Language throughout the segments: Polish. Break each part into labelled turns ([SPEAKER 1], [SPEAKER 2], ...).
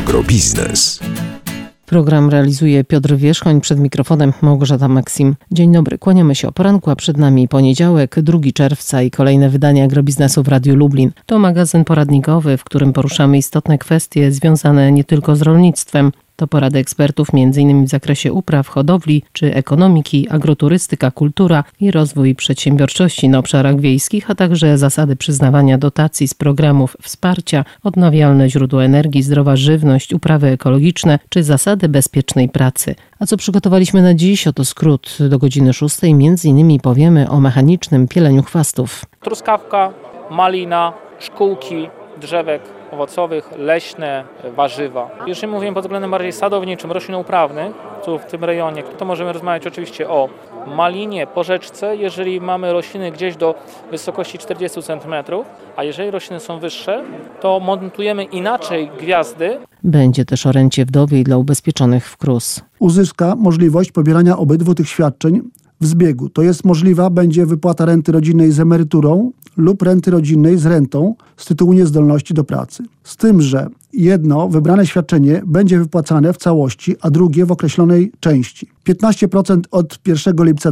[SPEAKER 1] Agrobiznes.
[SPEAKER 2] Program realizuje Piotr Wierzchoń, przed mikrofonem Małgorzata Maksim. Dzień dobry, kłaniamy się o poranku, a przed nami poniedziałek, 2 czerwca i kolejne wydanie Agrobiznesu w Radiu Lublin. To magazyn poradnikowy, w którym poruszamy istotne kwestie związane nie tylko z rolnictwem. To porady ekspertów m.in. w zakresie upraw, hodowli czy ekonomiki, agroturystyka, kultura i rozwój przedsiębiorczości na obszarach wiejskich, a także zasady przyznawania dotacji z programów wsparcia, odnawialne źródła energii, zdrowa żywność, uprawy ekologiczne czy zasady bezpiecznej pracy. A co przygotowaliśmy na dziś? Oto skrót. Do godziny 6 m.in. powiemy o mechanicznym pieleniu chwastów.
[SPEAKER 3] Truskawka, malina, szkółki, drzewek owocowych, leśne, warzywa. Jeżeli mówimy pod względem bardziej sadowniczym, roślinnouprawnych, tu w tym rejonie, to możemy rozmawiać oczywiście o malinie, porzeczce, jeżeli mamy rośliny gdzieś do wysokości 40 cm, a jeżeli rośliny są wyższe, to montujemy inaczej gwiazdy.
[SPEAKER 2] Będzie też o rencie wdowiej dla ubezpieczonych w KRUS.
[SPEAKER 4] Uzyska możliwość pobierania obydwu tych świadczeń w zbiegu. To jest możliwa będzie wypłata renty rodzinnej z emeryturą lub renty rodzinnej z rentą z tytułu niezdolności do pracy. Z tym, że jedno wybrane świadczenie będzie wypłacane w całości, a drugie w określonej części. 15% od 1 lipca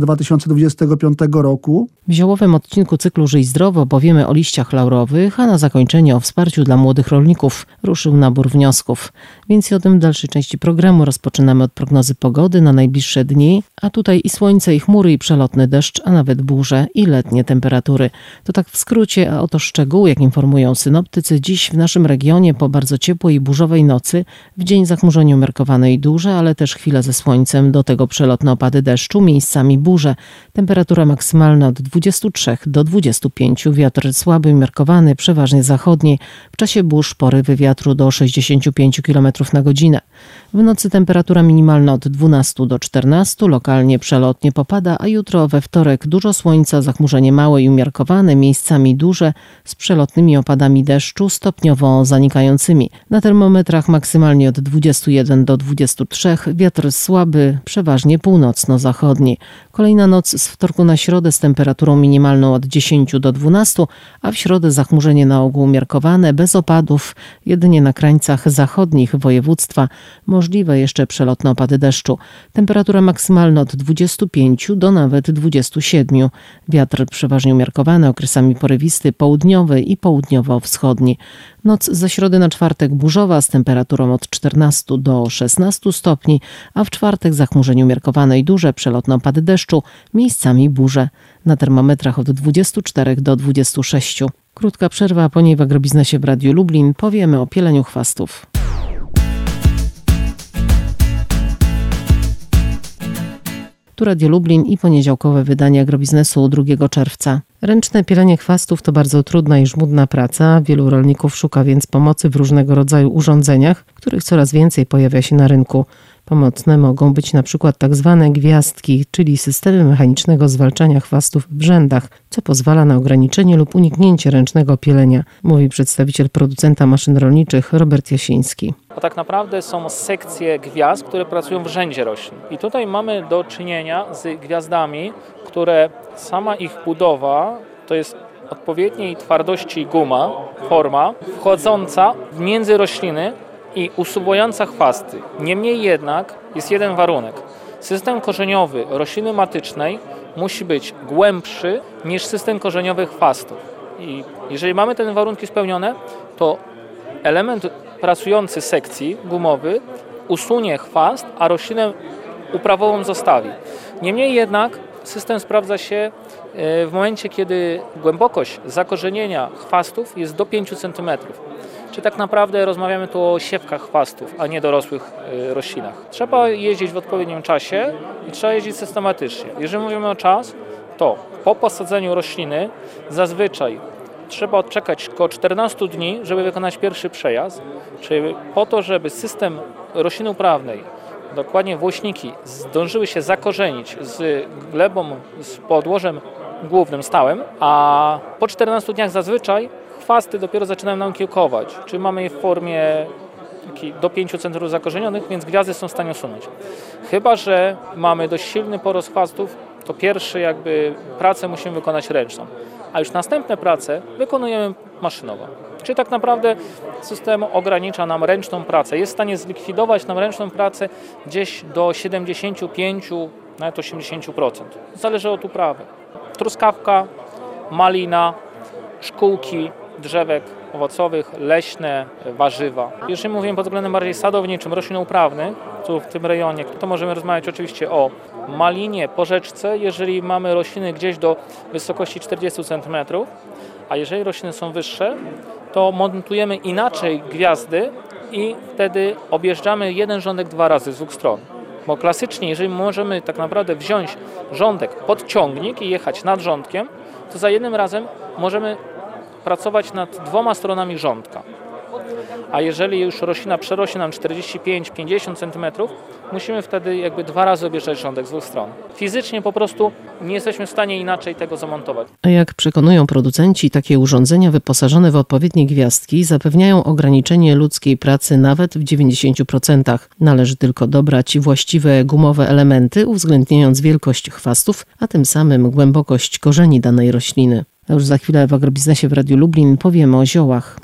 [SPEAKER 4] 2025 roku.
[SPEAKER 2] W ziołowym odcinku cyklu Żyj Zdrowo powiemy o liściach laurowych, a na zakończenie o wsparciu dla młodych rolników. Ruszył nabór wniosków. Więcej o tym w dalszej części programu. Rozpoczynamy od prognozy pogody na najbliższe dni, a tutaj i słońce, i chmury, i przelotny deszcz, a nawet burze i letnie temperatury. To tak w skrócie, a oto szczegóły, jak informują synoptycy. Dziś w naszym regionie po bardzo ciepłej i burzowej nocy, w dzień zachmurzenie umiarkowane i duże, ale też chwila ze słońcem, do tego przelotne opady deszczu, miejscami burze. Temperatura maksymalna od 23 do 25. Wiatr słaby, umiarkowany, przeważnie zachodni. W czasie burz porywy wiatru do 65 km na godzinę. W nocy temperatura minimalna od 12 do 14, lokalnie przelotnie popada, a jutro we wtorek dużo słońca, zachmurzenie małe i umiarkowane, miejscami duże, z przelotnymi opadami deszczu, stopniowo zanikającymi. Na termometrach maksymalnie od 21 do 23, wiatr słaby, przeważnie północno-zachodni. Kolejna noc z wtorku na środę z temperaturą minimalną od 10 do 12, a w środę zachmurzenie na ogół umiarkowane, bez opadów, jedynie na krańcach zachodnich województwa, możliwe jeszcze przelotne opady deszczu. Temperatura maksymalna od 25 do nawet 27. Wiatr przeważnie umiarkowany, okresami porywisty, południowy i południowo-wschodni. Noc ze środy na czwartek burzowa z temperaturą od 14 do 16 stopni, a w czwartek zachmurzenie umiarkowane i duże, przelotne opady deszczu, miejscami burze. Na termometrach od 24 do 26. Krótka przerwa, a po niej w Agrobiznesie w Radiu Lublin powiemy o pieleniu chwastów. Tu Radio Lublin i poniedziałkowe wydanie Agrobiznesu 2 czerwca. Ręczne pielenie chwastów to bardzo trudna i żmudna praca. Wielu rolników szuka więc pomocy w różnego rodzaju urządzeniach, których coraz więcej pojawia się na rynku. Pomocne mogą być na przykład tak zwane gwiazdki, czyli systemy mechanicznego zwalczania chwastów w brzędach, co pozwala na ograniczenie lub uniknięcie ręcznego pielenia, mówi przedstawiciel producenta maszyn rolniczych Robert Jasiński.
[SPEAKER 3] Bo tak naprawdę są sekcje gwiazd, które pracują w rzędzie roślin. I tutaj mamy do czynienia z gwiazdami, które sama ich budowa to jest odpowiedniej twardości guma, forma, wchodząca między rośliny i usuwająca chwasty. Niemniej jednak jest jeden warunek. System korzeniowy rośliny matycznej musi być głębszy niż system korzeniowy chwastów. I jeżeli mamy te warunki spełnione, to element pracujący sekcji gumowy usunie chwast, a roślinę uprawową zostawi. Niemniej jednak system sprawdza się w momencie, kiedy głębokość zakorzenienia chwastów jest do 5 cm. Czyli tak naprawdę rozmawiamy tu o siewkach chwastów, a nie dorosłych roślinach. Trzeba jeździć w odpowiednim czasie i trzeba jeździć systematycznie. Jeżeli mówimy o czas, to po posadzeniu rośliny zazwyczaj trzeba odczekać około 14 dni, żeby wykonać pierwszy przejazd, czyli po to, żeby system rośliny uprawnej, dokładnie włośniki, zdążyły się zakorzenić z glebą, z podłożem głównym, stałym, a po 14 dniach zazwyczaj chwasty dopiero zaczynają nam kiełkować, czyli mamy je w formie do 5 cm zakorzenionych, więc gwiazdy są w stanie usunąć. Chyba że mamy dość silny porost chwastów, to pierwszy pracę musimy wykonać ręczną. a już następne prace wykonujemy maszynowo. Czyli tak naprawdę system ogranicza nam ręczną pracę. Jest w stanie zlikwidować nam ręczną pracę gdzieś do 75, nawet 80%. Zależy od uprawy. Truskawka, malina, szkółki drzewek owocowych, leśne, warzywa. Jeżeli mówimy pod względem bardziej sadowniczym, roślinnouprawnych, tu w tym rejonie, to możemy rozmawiać oczywiście o malinie, porzeczce, jeżeli mamy rośliny gdzieś do wysokości 40 cm, a jeżeli rośliny są wyższe, to montujemy inaczej gwiazdy i wtedy objeżdżamy jeden rządek 2 razy z 2 stron. Bo klasycznie, jeżeli możemy tak naprawdę wziąć rządek pod ciągnik i jechać nad rządkiem, to za jednym razem możemy pracować nad 2 stronami rządka. A jeżeli już roślina przerośnie nam 45-50 cm, musimy wtedy jakby 2 razy objeżdżać rządek z 2 stron. Fizycznie po prostu nie jesteśmy w stanie inaczej tego zamontować.
[SPEAKER 2] A jak przekonują producenci, takie urządzenia wyposażone w odpowiednie gwiazdki zapewniają ograniczenie ludzkiej pracy nawet w 90%. Należy tylko dobrać właściwe gumowe elementy, uwzględniając wielkość chwastów, a tym samym głębokość korzeni danej rośliny. A już za chwilę w Agrobiznesie w Radiu Lublin powiemy o ziołach.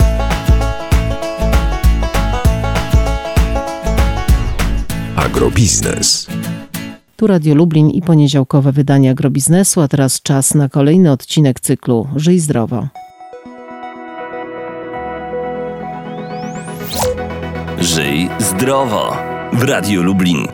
[SPEAKER 1] Agrobiznes.
[SPEAKER 2] Tu Radio Lublin i poniedziałkowe wydanie Agrobiznesu, a teraz czas na kolejny odcinek cyklu Żyj zdrowo.
[SPEAKER 1] Żyj zdrowo w Radiu Lublin.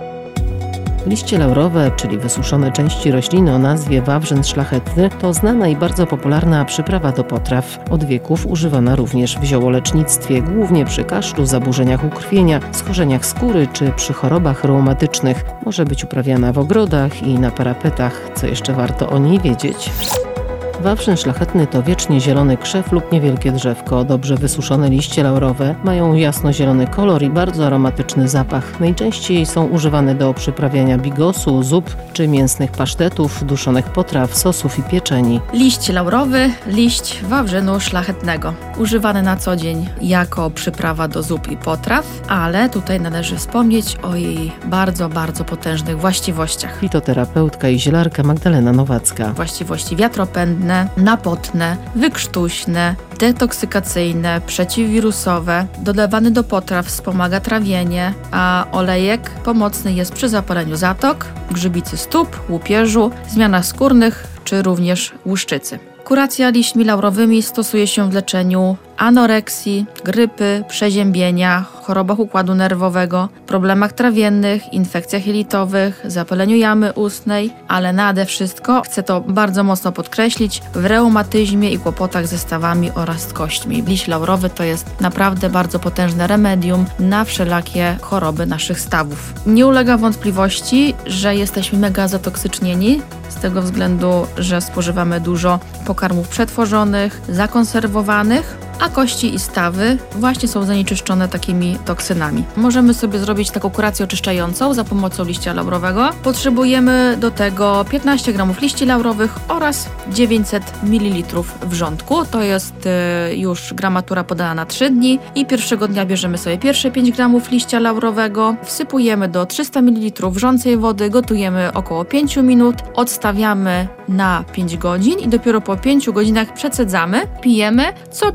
[SPEAKER 2] Liście laurowe, czyli wysuszone części rośliny o nazwie wawrzyn szlachetny, to znana i bardzo popularna przyprawa do potraw. Od wieków używana również w ziołolecznictwie, głównie przy kaszlu, zaburzeniach ukrwienia, schorzeniach skóry czy przy chorobach reumatycznych. Może być uprawiana w ogrodach i na parapetach. Co jeszcze warto o niej wiedzieć? Wawrzyn szlachetny to wiecznie zielony krzew lub niewielkie drzewko. Dobrze wysuszone liście laurowe mają jasnozielony kolor i bardzo aromatyczny zapach. Najczęściej są używane do przyprawiania bigosu, zup czy mięsnych pasztetów, duszonych potraw, sosów i pieczeni.
[SPEAKER 5] Liść laurowy, liść wawrzynu szlachetnego. Używany na co dzień jako przyprawa do zup i potraw, ale tutaj należy wspomnieć o jej bardzo, bardzo potężnych właściwościach.
[SPEAKER 2] Fitoterapeutka i zielarka Magdalena Nowacka.
[SPEAKER 5] Właściwości wiatropędne, napotne, wykrztuśne, detoksykacyjne, przeciwwirusowe. Dodawany do potraw wspomaga trawienie, a olejek pomocny jest przy zapaleniu zatok, grzybicy stóp, łupieżu, zmianach skórnych czy również łuszczycy. Kuracja liśćmi laurowymi stosuje się w leczeniu anoreksji, grypy, przeziębienia, chorobach układu nerwowego, problemach trawiennych, infekcjach jelitowych, zapaleniu jamy ustnej, ale nade wszystko, chcę to bardzo mocno podkreślić, w reumatyzmie i kłopotach ze stawami oraz z kośćmi. Liść laurowy to jest naprawdę bardzo potężne remedium na wszelakie choroby naszych stawów. Nie ulega wątpliwości, że jesteśmy mega zatoksycznieni z tego względu, że spożywamy dużo pokarmów przetworzonych, zakonserwowanych, a kości i stawy właśnie są zanieczyszczone takimi toksynami. Możemy sobie zrobić taką kurację oczyszczającą za pomocą liścia laurowego. Potrzebujemy do tego 15 g liści laurowych oraz 900 ml wrzątku. To jest już gramatura podana na 3 dni i pierwszego dnia bierzemy sobie pierwsze 5 g liścia laurowego, wsypujemy do 300 ml wrzącej wody, gotujemy około 5 minut, odstawiamy na 5 godzin i dopiero po 5 godzinach przecedzamy, pijemy co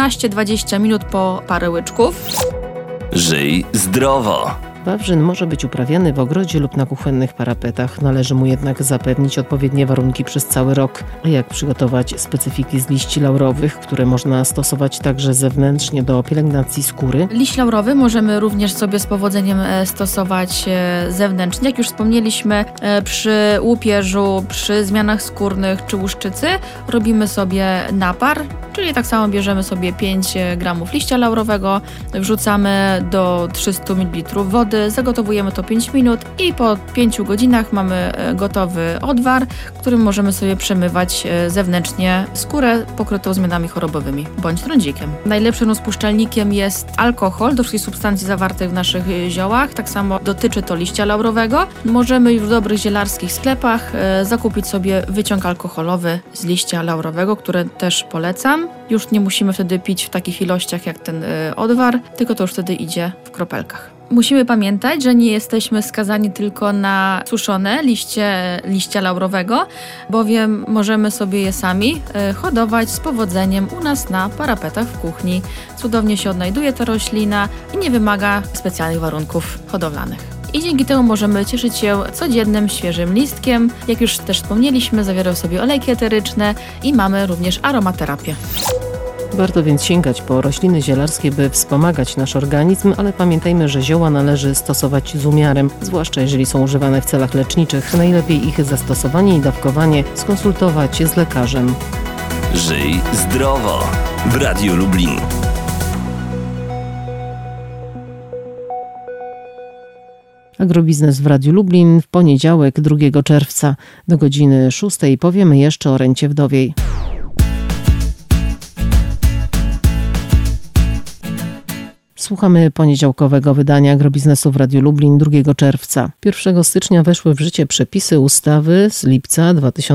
[SPEAKER 5] 15-20 minut po parę łyczków.
[SPEAKER 1] Żyj zdrowo.
[SPEAKER 2] Wawrzyn może być uprawiany w ogrodzie lub na kuchennych parapetach. Należy mu jednak zapewnić odpowiednie warunki przez cały rok. A jak przygotować specyfiki z liści laurowych, które można stosować także zewnętrznie do pielęgnacji skóry?
[SPEAKER 5] Liść laurowy możemy również sobie z powodzeniem stosować zewnętrznie. Jak już wspomnieliśmy, przy łupieżu, przy zmianach skórnych czy łuszczycy robimy sobie napar, czyli tak samo bierzemy sobie 5 g liścia laurowego, wrzucamy do 300 ml wody, zagotowujemy to 5 minut i po 5 godzinach mamy gotowy odwar, którym możemy sobie przemywać zewnętrznie skórę pokrytą zmianami chorobowymi bądź trądzikiem. Najlepszym rozpuszczalnikiem jest alkohol do wszystkich substancji zawartych w naszych ziołach. Tak samo dotyczy to liścia laurowego. Możemy już w dobrych zielarskich sklepach zakupić sobie wyciąg alkoholowy z liścia laurowego, który też polecam. Już nie musimy wtedy pić w takich ilościach jak ten odwar, tylko to już wtedy idzie w kropelkach. Musimy pamiętać, że nie jesteśmy skazani tylko na suszone liścia laurowego, bowiem możemy sobie je sami hodować z powodzeniem u nas na parapetach w kuchni. Cudownie się odnajduje ta roślina i nie wymaga specjalnych warunków hodowlanych. I dzięki temu możemy cieszyć się codziennym, świeżym listkiem. Jak już też wspomnieliśmy, zawiera w sobie olejki eteryczne i mamy również aromaterapię.
[SPEAKER 2] Warto więc sięgać po rośliny zielarskie, by wspomagać nasz organizm, ale pamiętajmy, że zioła należy stosować z umiarem, zwłaszcza jeżeli są używane w celach leczniczych. Najlepiej ich zastosowanie i dawkowanie skonsultować z lekarzem.
[SPEAKER 1] Żyj zdrowo w Radiu Lublin.
[SPEAKER 2] Agrobiznes w Radiu Lublin w poniedziałek 2 czerwca do godziny 6 powiemy jeszcze o rencie wdowiej. Słuchamy poniedziałkowego wydania Agrobiznesu w Radiu Lublin 2 czerwca. 1 stycznia weszły w życie przepisy ustawy z lipca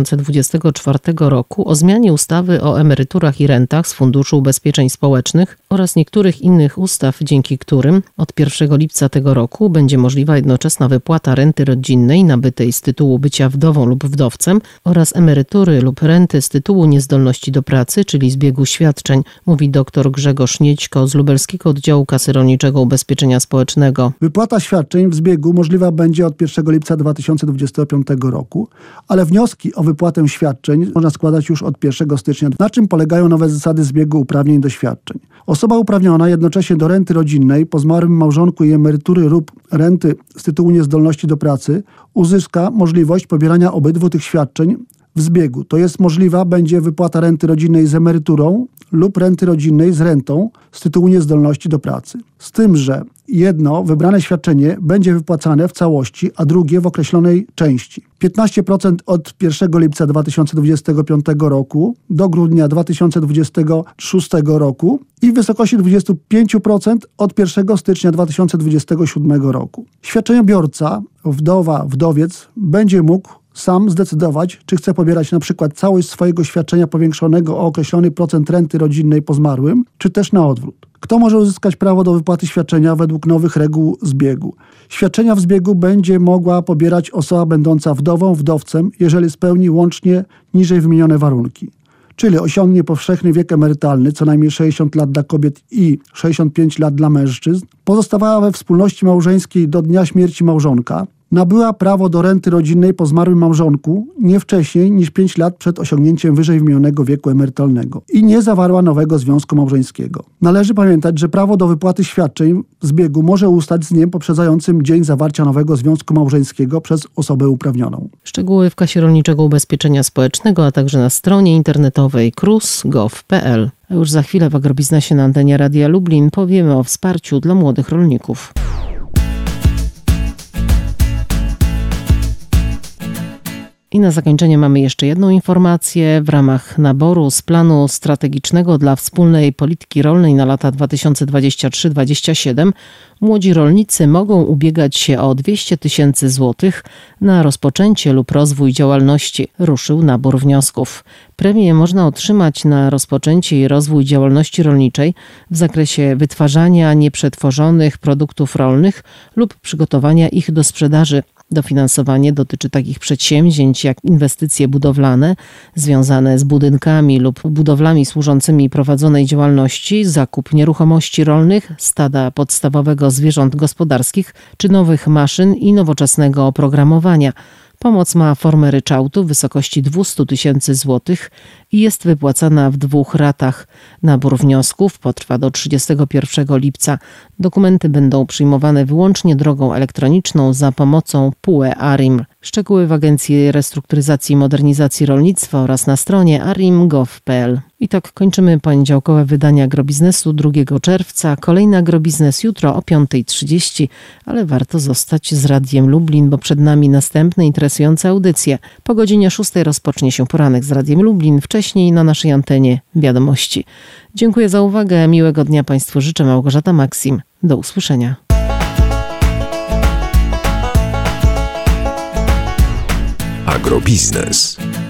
[SPEAKER 2] 2024 roku o zmianie ustawy o emeryturach i rentach z Funduszu Ubezpieczeń Społecznych oraz niektórych innych ustaw, dzięki którym od 1 lipca tego roku będzie możliwa jednoczesna wypłata renty rodzinnej nabytej z tytułu bycia wdową lub wdowcem oraz emerytury lub renty z tytułu niezdolności do pracy, czyli zbiegu świadczeń, mówi dr Grzegorz Niedźko z Lubelskiego Oddziału Kasy Rolniczego Ubezpieczenia Społecznego.
[SPEAKER 4] Wypłata świadczeń w zbiegu możliwa będzie od 1 lipca 2025 roku, ale wnioski o wypłatę świadczeń można składać już od 1 stycznia. Na czym polegają nowe zasady zbiegu uprawnień do świadczeń? Osoba uprawniona jednocześnie do renty rodzinnej po zmarłym małżonku i emerytury lub renty z tytułu niezdolności do pracy uzyska możliwość pobierania obydwu tych świadczeń w zbiegu. To jest możliwa będzie wypłata renty rodzinnej z emeryturą lub renty rodzinnej z rentą z tytułu niezdolności do pracy. Z tym, że jedno wybrane świadczenie będzie wypłacane w całości, a drugie w określonej części. 15% od 1 lipca 2025 roku do grudnia 2026 roku i w wysokości 25% od 1 stycznia 2027 roku. Świadczeniobiorca, wdowa, wdowiec będzie mógł sam zdecydować, czy chce pobierać na przykład całość swojego świadczenia powiększonego o określony procent renty rodzinnej po zmarłym, czy też na odwrót. Kto może uzyskać prawo do wypłaty świadczenia według nowych reguł zbiegu? Świadczenia w zbiegu będzie mogła pobierać osoba będąca wdową, wdowcem, jeżeli spełni łącznie niżej wymienione warunki. Czyli osiągnie powszechny wiek emerytalny, co najmniej 60 lat dla kobiet i 65 lat dla mężczyzn, pozostawała we wspólności małżeńskiej do dnia śmierci małżonka, nabyła prawo do renty rodzinnej po zmarłym małżonku nie wcześniej niż 5 lat przed osiągnięciem wyżej wymienionego wieku emerytalnego i nie zawarła nowego związku małżeńskiego. Należy pamiętać, że prawo do wypłaty świadczeń w zbiegu może ustać z dniem poprzedzającym dzień zawarcia nowego związku małżeńskiego przez osobę uprawnioną.
[SPEAKER 2] Szczegóły w Kasie Rolniczego Ubezpieczenia Społecznego, a także na stronie internetowej krus.gov.pl. A już za chwilę w Agrobiznesie na antenie Radia Lublin powiemy o wsparciu dla młodych rolników. I na zakończenie mamy jeszcze jedną informację. W ramach naboru z planu strategicznego dla wspólnej polityki rolnej na lata 2023-2027 młodzi rolnicy mogą ubiegać się o 200 000 złotych na rozpoczęcie lub rozwój działalności. Ruszył nabór wniosków. Premię można otrzymać na rozpoczęcie i rozwój działalności rolniczej w zakresie wytwarzania nieprzetworzonych produktów rolnych lub przygotowania ich do sprzedaży. Dofinansowanie dotyczy takich przedsięwzięć jak inwestycje budowlane związane z budynkami lub budowlami służącymi prowadzonej działalności, zakup nieruchomości rolnych, stada podstawowego zwierząt gospodarskich czy nowych maszyn i nowoczesnego oprogramowania. Pomoc ma formę ryczałtu w wysokości 200 000 złotych i jest wypłacana w 2 ratach. Nabór wniosków potrwa do 31 lipca. Dokumenty będą przyjmowane wyłącznie drogą elektroniczną za pomocą PUE ARIM. Szczegóły w Agencji Restrukturyzacji i Modernizacji Rolnictwa oraz na stronie arim.gov.pl. I tak kończymy poniedziałkowe wydanie Agrobiznesu 2 czerwca. Kolejny Agrobiznes jutro o 5:30, ale warto zostać z Radiem Lublin, bo przed nami następne interesujące audycje. Po godzinie 6 rozpocznie się poranek z Radiem Lublin, wcześniej na naszej antenie wiadomości. Dziękuję za uwagę, miłego dnia Państwu życzę, Małgorzata Maksim. Do usłyszenia.
[SPEAKER 6] Agrobiznes.